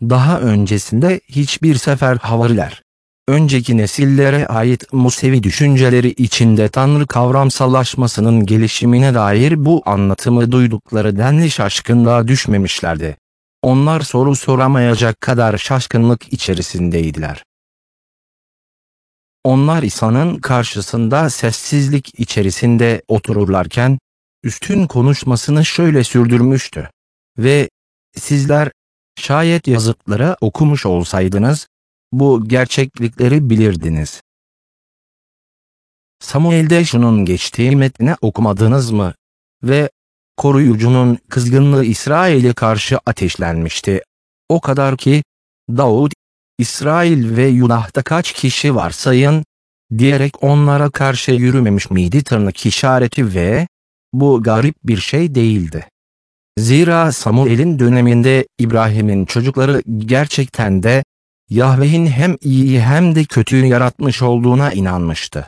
Daha öncesinde hiçbir sefer havariler, önceki nesillere ait Musevi düşünceleri içinde Tanrı kavramsallaşmasının gelişimine dair bu anlatımı duydukları denli şaşkınlığa düşmemişlerdi. Onlar soru soramayacak kadar şaşkınlık içerisindeydiler. Onlar İsa'nın karşısında sessizlik içerisinde otururlarken, üstün konuşmasını şöyle sürdürmüştü. Ve sizler, şayet yazıtları okumuş olsaydınız, bu gerçeklikleri bilirdiniz. Samuel'de şunun geçtiği metni okumadınız mı? Ve koruyucunun kızgınlığı İsrail'e karşı ateşlenmişti. O kadar ki, Davud, İsrail ve Yudah'ta kaç kişi var sayın, diyerek onlara karşı yürümemiş miydi tırnak işareti ve bu garip bir şey değildi. Zira Samuel'in döneminde İbrahim'in çocukları gerçekten de Yahve'nin hem iyiyi hem de kötüyü yaratmış olduğuna inanmıştı.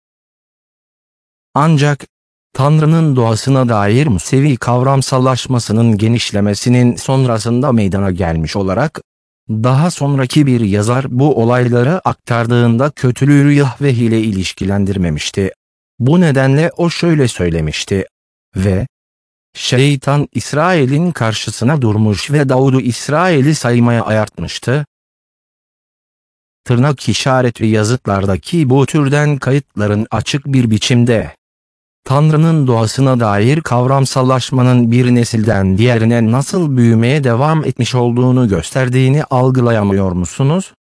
Ancak Tanrı'nın doğasına dair Musevi kavramsallaşmasının genişlemesinin sonrasında meydana gelmiş olarak, daha sonraki bir yazar bu olayları aktardığında kötülüğü Yahve ile ilişkilendirmemişti. Bu nedenle o şöyle söylemişti: ve şeytan İsrail'in karşısına durmuş ve Davud'u İsrail'i saymaya ayartmıştı. Tırnak işareti yazıtlardaki bu türden kayıtların açık bir biçimde Tanrı'nın doğasına dair kavramsallaşmanın bir nesilden diğerine nasıl büyümeye devam etmiş olduğunu gösterdiğini algılayamıyor musunuz?